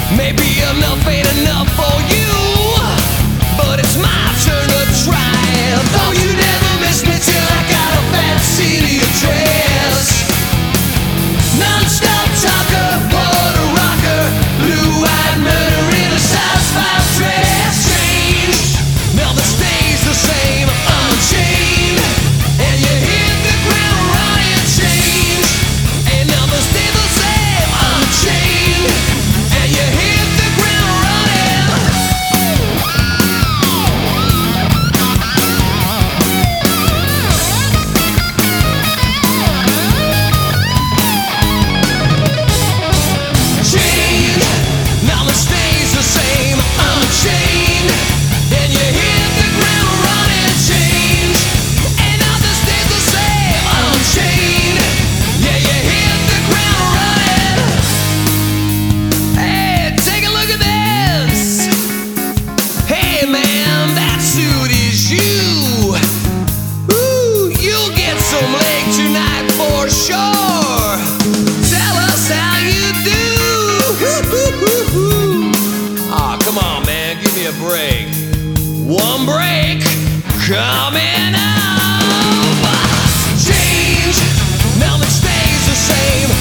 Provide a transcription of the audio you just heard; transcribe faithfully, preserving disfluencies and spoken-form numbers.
Maybe enough ain't enough for you, but it's my turn to try. Though you never miss me till I got a fancy to your dress. Non-stop talker, border rocker, blue-eyed murder in a size five dress. Changed, now the stays the same, unchained, and you hit the ground running. Changed, and now the stays the same, unchained, and you hit the ground running. Chained, now the stays the same, unchained, and you hit the ground running. Changed, and now the stays the same, unchained, yeah, you hit the ground running. Hey, take a look at this. Hey man, that suit is you. Ooh, you'll get some leg tonight for sure. Tell us how you do. Ah, come on, man, give me a break. One break coming up. Change, now it stays the same.